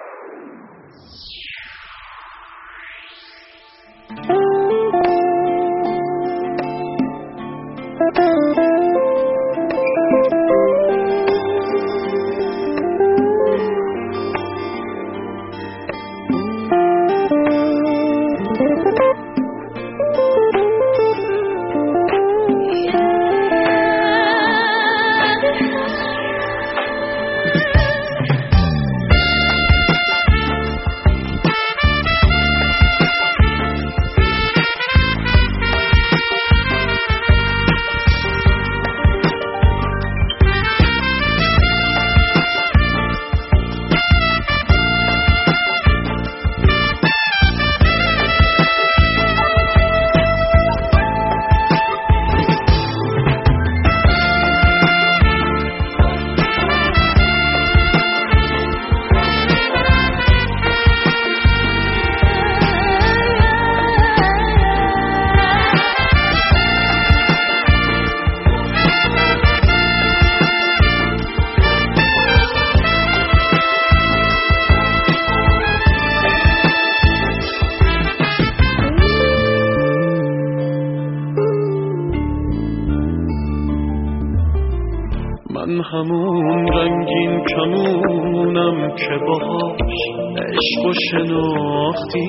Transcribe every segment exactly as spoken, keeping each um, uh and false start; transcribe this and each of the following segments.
من همون رنگین کمونم که باهاش عشق و شناختی،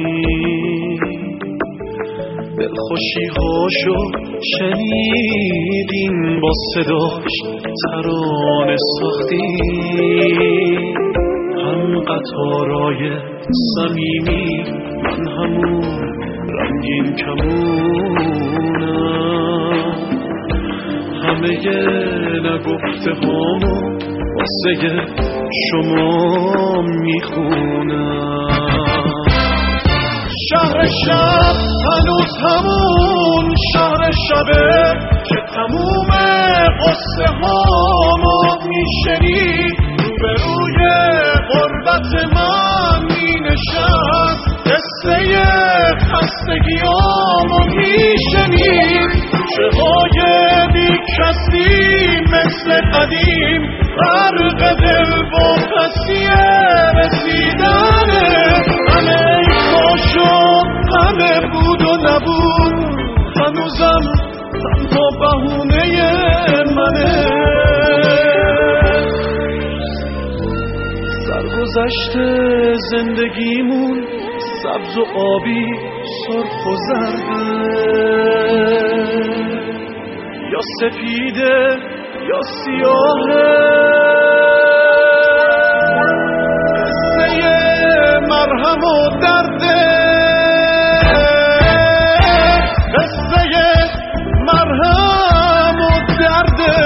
دلخوشی هاشو شنیدین با صداش ترانه ساختی. هم قطارای صمیمی من همون رنگین کمونم، همه نگفته هامو واسه شما میخونم. شهر شب هنوز همون شهر شبه که تموم قصه هامو میشنید، به روی غربت من مینشست قصه خستگیامو میشنید. چه های بی کسی مثل قدیم غرق دل با پسی رسیدنه. همه این باشو همه بود و نبود، هنوزم تنها بهونه منه. سرگذشت زندگیمون سبز و آبی سرخ و زرده، یا سفیده یا سیاهه. قصه مرهم و درده، قصه مرهم و درده.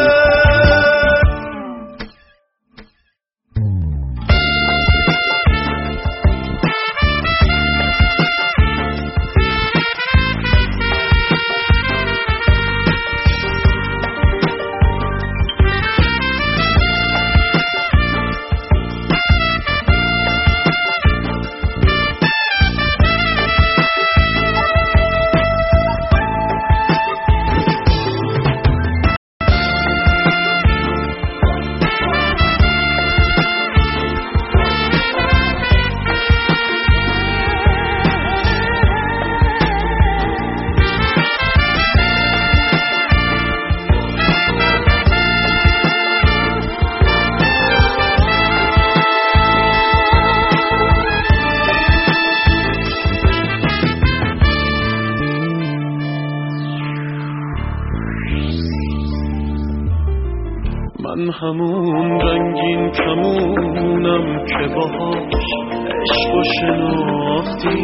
من همون رنگین کمونم که باهاش عشق و شناختی،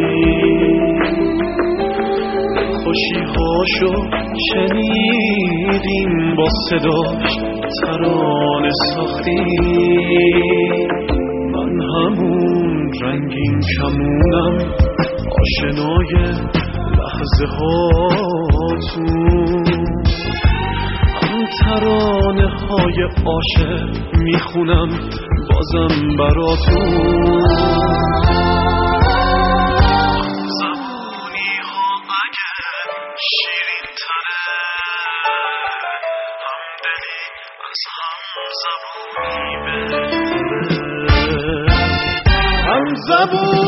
خوشی هاشو شنیدیم با صداش ترانه ساختی. من همون رنگین کمونم آشنای لحظه هاتون، ترانه های عاشق میخونم بازم براتون. زبونی ها اگه شیرین تره، همدلی از هم زبونی بهتره. زبون